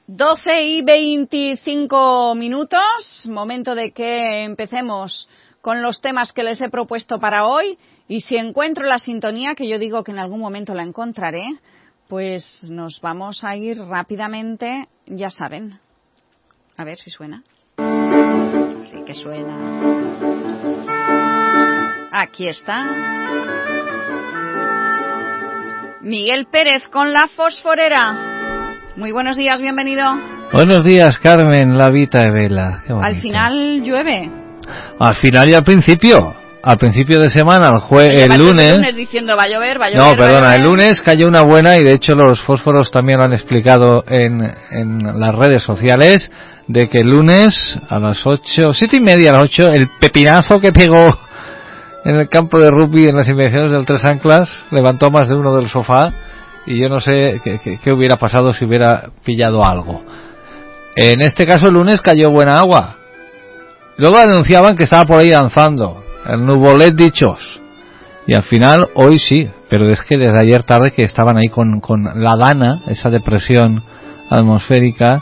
12:25, momento de que empecemos con los temas que les he propuesto para hoy, y si encuentro la sintonía, que yo digo que en algún momento la encontraré, pues nos vamos a ir rápidamente, ya saben. A ver si suena. Sí que suena. Aquí está. Miguel Pérez con La Fosforera. Muy buenos días, bienvenido. Buenos días, Carmen, la Vita de Vela. Al final llueve. Al final y al principio. Al principio de semana, el lunes diciendo va a llover, No, perdona, el lunes cayó una buena, y de hecho los fósforos también lo han explicado en las redes sociales, de que el lunes a las 8, 7:30 a las 8, el pepinazo que pegó en el campo de rugby en las inmediaciones del Tres Anclas levantó más de uno del sofá, y yo no sé qué hubiera pasado si hubiera pillado algo. En este caso el lunes cayó buena agua. Luego anunciaban que estaba por ahí danzando el nuvolet dichos, y al final hoy sí, pero es que desde ayer tarde que estaban ahí con la Dana, esa depresión atmosférica,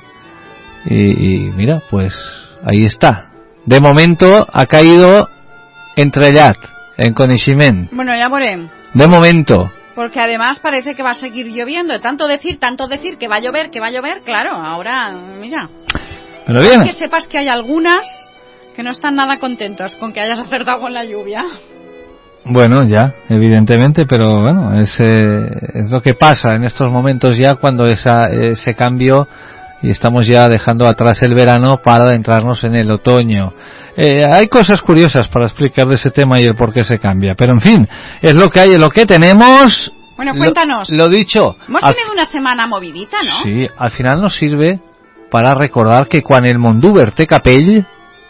y mira, pues ahí está. De momento ha caído entrellat, en coneixement. Bueno, ya veremos. De momento. Porque además parece que va a seguir lloviendo. Tanto decir que va a llover, claro, ahora, mira. Pero bien. Que sepas que hay algunas que no están nada contentos con que hayas acertado con la lluvia. Bueno, ya, evidentemente, pero bueno, es lo que pasa en estos momentos ya, cuando ese cambio, y estamos ya dejando atrás el verano para adentrarnos en el otoño. Hay cosas curiosas para explicar de ese tema y el por qué se cambia, pero en fin, es lo que hay, es lo que tenemos. Bueno, cuéntanos. Lo dicho. Hemos tenido una semana movidita, ¿no? Sí, al final nos sirve para recordar que quan el Monduber té capell,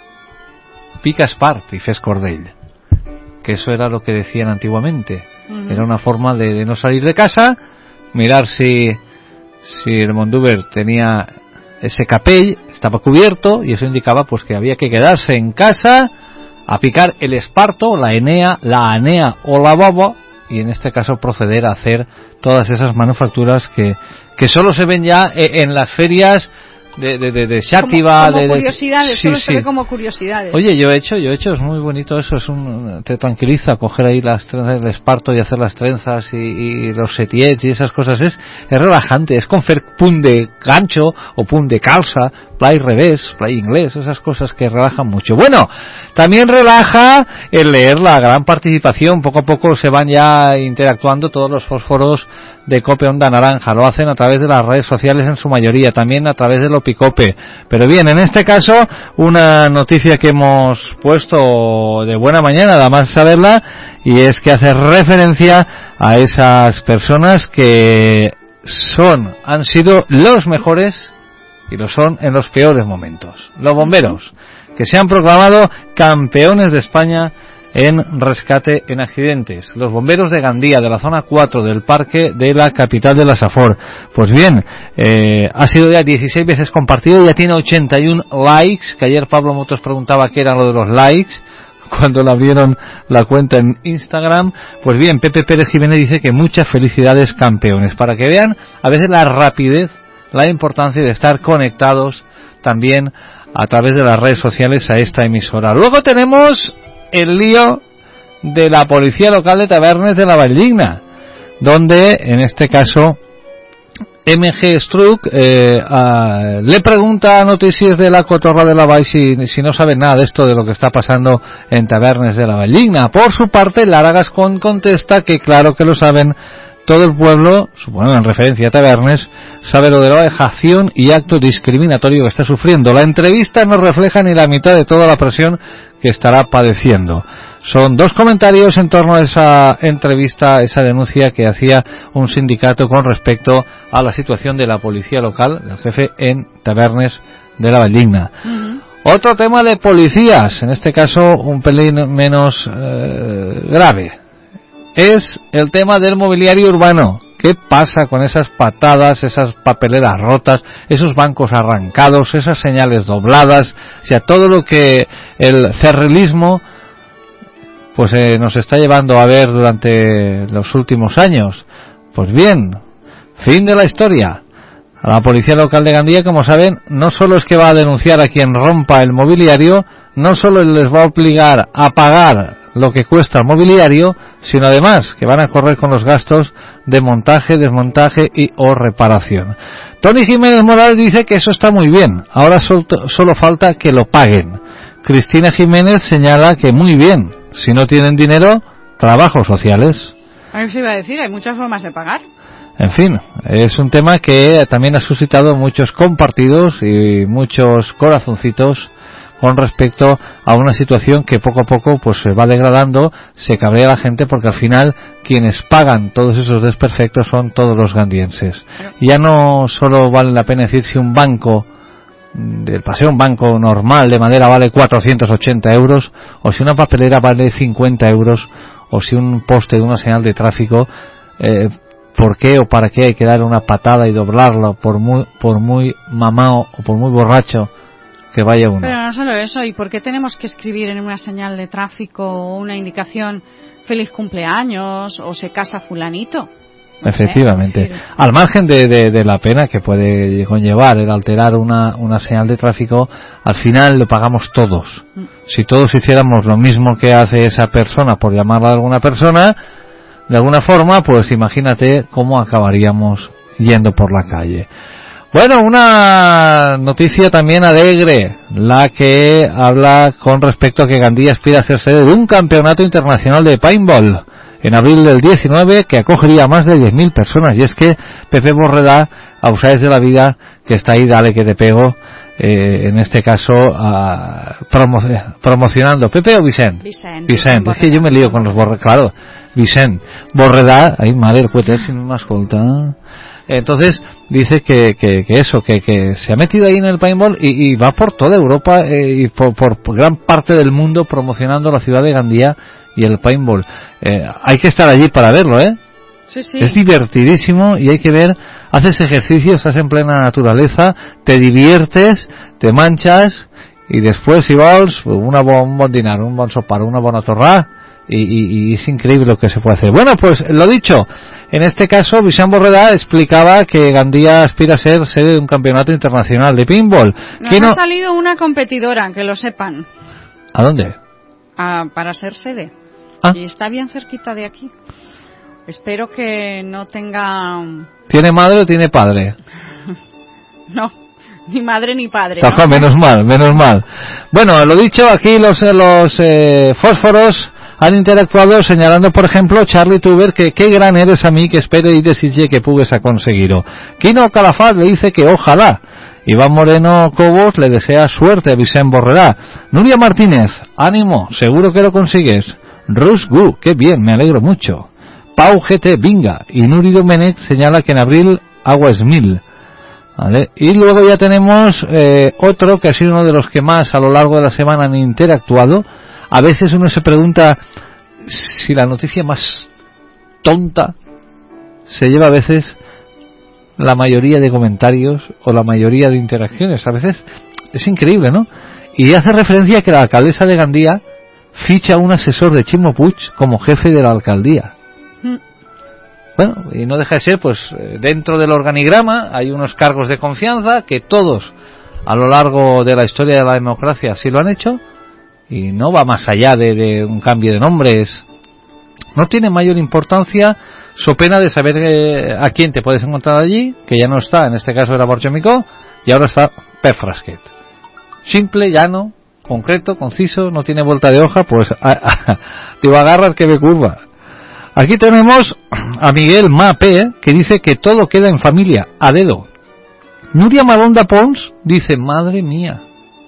pica espart y fes cordell. Que eso era lo que decían antiguamente. Uh-huh. Era una forma de no salir de casa, mirar si el Monduber tenía ese capell, estaba cubierto, y eso indicaba pues que había que quedarse en casa a picar el esparto, la anea o la baba, y en este caso proceder a hacer todas esas manufacturas que solo se ven ya en las ferias de Xàtiva, como curiosidades, sí, se ve como curiosidades. Oye, yo he hecho, es muy bonito eso, te tranquiliza coger ahí las trenzas del esparto y hacer las trenzas y los setiets y esas cosas, es relajante, es con fer punt de gancho o punt de calza, play revés, play inglés, esas cosas que relajan mucho. Bueno, también relaja el leer la gran participación, poco a poco se van ya interactuando todos los fósforos de Cope Onda Naranja, lo hacen a través de las redes sociales en su mayoría, también a través de Lopicope. Pero bien, en este caso, una noticia que hemos puesto de buena mañana, nada más saberla, y es que hace referencia a esas personas que han sido los mejores y lo son en los peores momentos. Los bomberos, que se han proclamado campeones de España en rescate en accidentes. Los bomberos de Gandía, de la zona 4 del parque de la capital de la Safor. Pues bien, ha sido ya 16 veces compartido, ya tiene 81 likes, que ayer Pablo Motos preguntaba qué era lo de los likes, cuando le abrieron la cuenta en Instagram. Pues bien, Pepe Pérez Jiménez dice que muchas felicidades, campeones, para que vean a veces la rapidez, la importancia de estar conectados también a través de las redes sociales a esta emisora. Luego tenemos el lío de la policía local de Tavernes de la Valldigna, donde en este caso MG Struck le pregunta a Notícies de la Cotorra de la Vall si no sabe nada de esto, de lo que está pasando en Tavernes de la Valldigna. Por su parte, Lara Gascón contesta que claro que lo saben, todo el pueblo, supongo en referencia a Tavernes, sabe lo de la vejación y acto discriminatorio que está sufriendo. La entrevista no refleja ni la mitad de toda la presión que estará padeciendo. Son dos comentarios en torno a esa entrevista, esa denuncia que hacía un sindicato con respecto a la situación de la policía local, del jefe en Tavernes de la Valldigna. Uh-huh. Otro tema de policías, en este caso un pelín menos grave, es el tema del mobiliario urbano. ¿Qué pasa con esas patadas, esas papeleras rotas, esos bancos arrancados, esas señales dobladas? O sea, todo lo que el cerrilismo pues nos está llevando a ver durante los últimos años. Pues bien, fin de la historia. La policía local de Gandía, como saben, no solo es que va a denunciar a quien rompa el mobiliario, no solo les va a obligar a pagar lo que cuesta el mobiliario, sino además que van a correr con los gastos de montaje, desmontaje y o reparación. Tony Jiménez Morales dice que eso está muy bien, ahora solo falta que lo paguen. Cristina Jiménez señala que muy bien, si no tienen dinero, trabajos sociales. A ver si iba a decir, hay muchas formas de pagar. En fin, es un tema que también ha suscitado muchos compartidos y muchos corazoncitos con respecto a una situación que poco a poco pues se va degradando, se cabrea la gente porque al final quienes pagan todos esos desperfectos son todos los gandienses. Ya no solo vale la pena decir si un banco del paseo, un banco normal de madera vale 480 euros, o si una papelera vale 50 euros, o si un poste de una señal de tráfico, ¿por qué o para qué hay que dar una patada y doblarlo por muy mamao o por muy borracho que vaya uno? Pero no solo eso, ¿y por qué tenemos que escribir en una señal de tráfico o una indicación feliz cumpleaños o se casa fulanito? No Efectivamente, al margen de la pena que puede conllevar el alterar una señal de tráfico, al final lo pagamos todos. Si todos hiciéramos lo mismo que hace esa persona, por llamarla a alguna persona, de alguna forma, pues imagínate cómo acabaríamos yendo por la calle. Bueno, una noticia también alegre, la que habla con respecto a que Gandía aspira a ser sede de un campeonato internacional de paintball en abril del 19, que acogería a más de 10.000 personas. Y es que Pepe Borredà, Ausaes de la vida, que está ahí, dale que te pego, en este caso promocionando. ¿Pepe o Vicent? Vicent. Es que yo me lío con los Borredà, claro. Vicent Borredà, ay madre, el cohete, si no me escolta. Entonces dice que eso, que se ha metido ahí en el paintball y va por toda Europa y por gran parte del mundo promocionando la ciudad de Gandía y el paintball. Hay que estar allí para verlo, Sí, sí. Es divertidísimo y hay que ver, haces ejercicio, estás en plena naturaleza, te diviertes, te manchas y después si vols un bon dinar, un bon sopar, una bona torrada y es increíble lo que se puede hacer. Bueno, pues lo dicho, en este caso Vicent Borredà explicaba que Gandía aspira a ser sede de un campeonato internacional de paintball. Nos ha salido una competidora, que lo sepan. ¿A dónde? Para ser sede. Y está bien cerquita de aquí. Espero que no tenga... ¿Tiene madre o tiene padre? No, ni madre ni padre. ¿No? Menos mal. Bueno, lo dicho, aquí los fósforos han interactuado señalando, por ejemplo, Charlie Tuber, que qué gran eres a mí, que espere y desitge que pugues a conseguirlo. Quino Calafat le dice que ojalá. Iván Moreno Cobos le desea suerte a Vicent Borredà. Nuria Martínez, ánimo, seguro que lo consigues. Rus Gu, qué bien, me alegro mucho. Pau GT, vinga. Y Nuri Domenech señala que en abril agua es 1000. ¿Vale? Y luego ya tenemos otro que ha sido uno de los que más a lo largo de la semana han interactuado. A veces uno se pregunta si la noticia más tonta se lleva a veces la mayoría de comentarios o la mayoría de interacciones. A veces es increíble, ¿no? Y hace referencia a que la alcaldesa de Gandía ficha a un asesor de Ximo Puig como jefe de la alcaldía. Bueno, y no deja de ser, pues dentro del organigrama hay unos cargos de confianza que todos a lo largo de la historia de la democracia sí lo han hecho, y no va más allá de un cambio de nombres. No tiene mayor importancia, so pena de saber a quién te puedes encontrar allí, que ya no está, en este caso era Borja Micó, y ahora está Pep Frasquet. Simple, llano, concreto, conciso, no tiene vuelta de hoja, pues digo, agarra el que me curva. Aquí tenemos a Miguel Mape, que dice que todo queda en familia, a dedo. Nuria Malonda Pons dice, madre mía.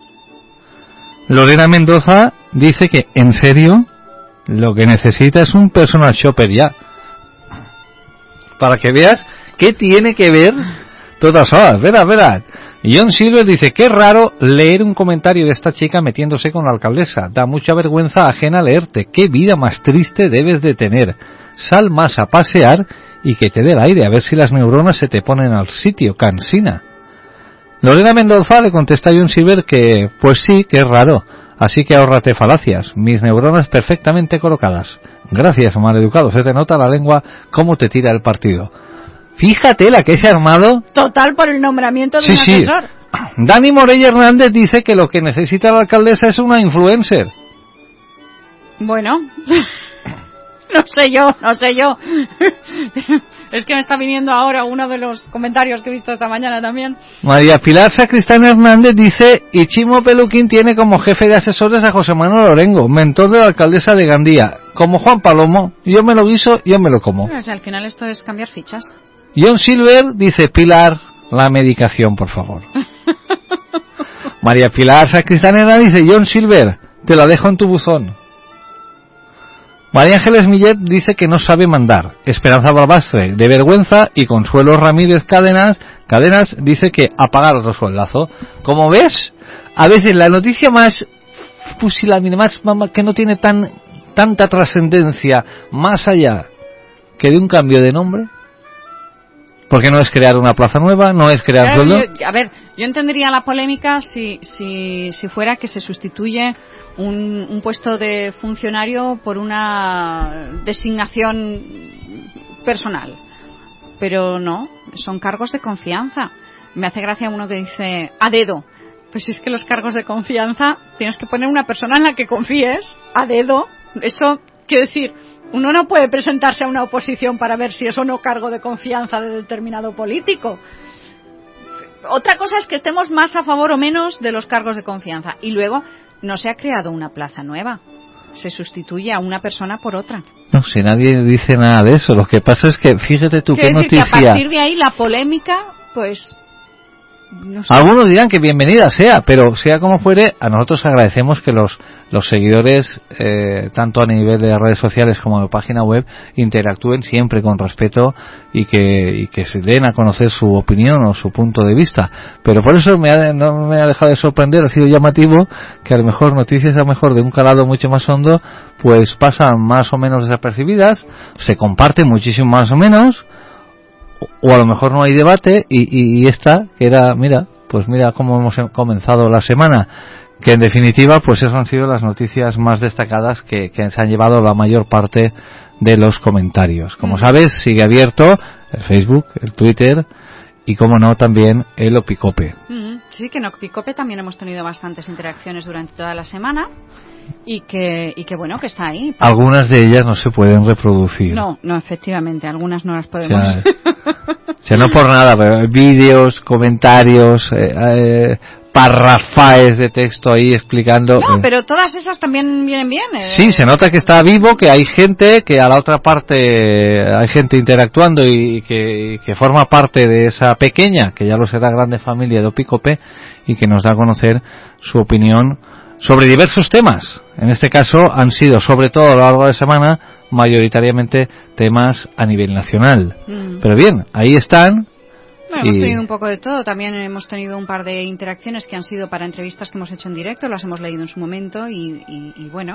Lorena Mendoza dice que, en serio, lo que necesita es un personal shopper ya. Para que veas qué tiene que ver todas horas. Verá. John Silver dice, qué raro leer un comentario de esta chica metiéndose con la alcaldesa. Da mucha vergüenza ajena leerte. Qué vida más triste debes de tener. Sal más a pasear y que te dé el aire, a ver si las neuronas se te ponen al sitio, cansina. Lorena Mendoza le contesta a John Silver que, pues sí, que es raro. Así que ahórrate falacias. Mis neuronas perfectamente colocadas. Gracias, maleducado. Se te nota la lengua cómo te tira el partido. Fíjate la que se ha armado. Total, por el nombramiento de un asesor. Dani Morella Hernández dice que lo que necesita la alcaldesa es una influencer. Bueno, no sé yo. Es que me está viniendo ahora uno de los comentarios que he visto esta mañana también. María Pilar Sacristán Hernández dice: y Chimo Peluquín tiene como jefe de asesores a José Manuel Orengo, mentor de la alcaldesa de Gandía. Como Juan Palomo, yo me lo guiso, yo me lo como. Bueno, o sea, al final esto es cambiar fichas. John Silver dice: Pilar, la medicación, por favor. María Pilar Sacristán Hernández dice: John Silver, te la dejo en tu buzón. María Ángeles Millet dice que no sabe mandar. Esperanza Barbastre, de vergüenza. Y Consuelo Ramírez Cadenas dice que apagar otro sueldazo. Como ves, a veces la noticia más pusilánime, más que no tiene tanta trascendencia, más allá que de un cambio de nombre, porque no es crear una plaza nueva, no es crear sueldo. Yo entendería la polémica si fuera que se sustituye un puesto de funcionario por una designación personal, pero no, son cargos de confianza. Me hace gracia uno que dice a dedo. Pues es que los cargos de confianza tienes que poner una persona en la que confíes a dedo. Eso quiere decir, uno no puede presentarse a una oposición para ver si es o no cargo de confianza de determinado político. Otra cosa es que estemos más a favor o menos de los cargos de confianza. Y luego, no se ha creado una plaza nueva. Se sustituye a una persona por otra. No sé, nadie dice nada de eso. Lo que pasa es que, fíjate tú, qué noticia. Que a partir de ahí la polémica, pues... no sé. Algunos dirán que bienvenida sea, pero sea como fuere, a nosotros agradecemos que los seguidores, tanto a nivel de redes sociales como de página web, interactúen siempre con respeto y que se den a conocer su opinión o su punto de vista. Pero por eso no me ha dejado de sorprender, ha sido llamativo que a lo mejor noticias de un calado mucho más hondo, pues pasan más o menos desapercibidas, se comparten muchísimo más o menos, o a lo mejor no hay debate y esta que era, mira cómo hemos comenzado la semana, que en definitiva pues esas han sido las noticias más destacadas que se han llevado la mayor parte de los comentarios. Como sabes, sigue abierto el Facebook, el Twitter y, como no, también el Opicope. Sí, que en Opicope también hemos tenido bastantes interacciones durante toda la semana y que bueno, que está ahí. Algunas de ellas no se pueden reproducir. No, efectivamente, algunas no las podemos. O sea, no por nada, pero vídeos, comentarios, parrafaes de texto ahí explicando. No, pero todas esas también vienen bien. Sí, se nota que está vivo, que hay gente, que a la otra parte hay gente interactuando y que forma parte de esa pequeña, que ya lo será, grande familia de Opicope, y que nos da a conocer su opinión sobre diversos temas. En este caso han sido, sobre todo a lo largo de la semana, mayoritariamente temas a nivel nacional. Pero bien, ahí están. Bueno, hemos tenido un poco de todo. También hemos tenido un par de interacciones que han sido para entrevistas que hemos hecho en directo, las hemos leído en su momento y bueno,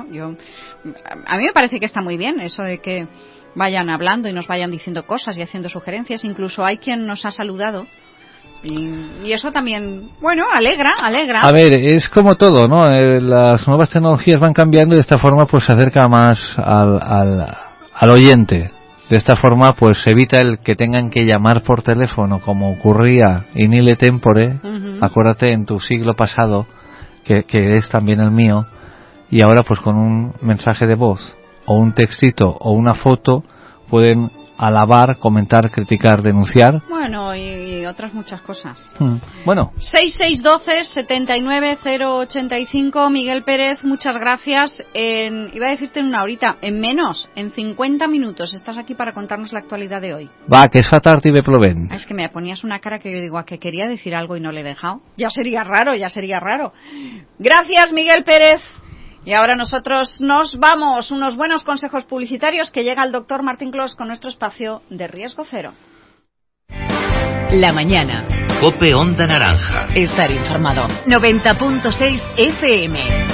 a mí me parece que está muy bien eso de que vayan hablando y nos vayan diciendo cosas y haciendo sugerencias. Incluso hay quien nos ha saludado. Y eso también, bueno, alegra. A ver, es como todo, ¿no? Las nuevas tecnologías van cambiando y de esta forma pues se acerca más al oyente. De esta forma pues se evita el que tengan que llamar por teléfono, como ocurría in ile tempore. Acuérdate, en tu siglo pasado, que es también el mío, y ahora pues con un mensaje de voz o un textito o una foto pueden alabar, comentar, criticar, denunciar. Bueno, y otras muchas cosas. Bueno. 6612-79-085, Miguel Pérez, muchas gracias. Iba a decirte en una horita, en 50 minutos, estás aquí para contarnos la actualidad de hoy. Va, que es fatar tibe plovent. Es que me ponías una cara que yo digo, a que quería decir algo y no le he dejado. Ya sería raro. Gracias, Miguel Pérez. Y ahora nosotros nos vamos, unos buenos consejos publicitarios, que llega el doctor Martín Clos con nuestro espacio de Riesgo Cero. La mañana. COPE Onda Naranja. Estar informado. 90.6 FM.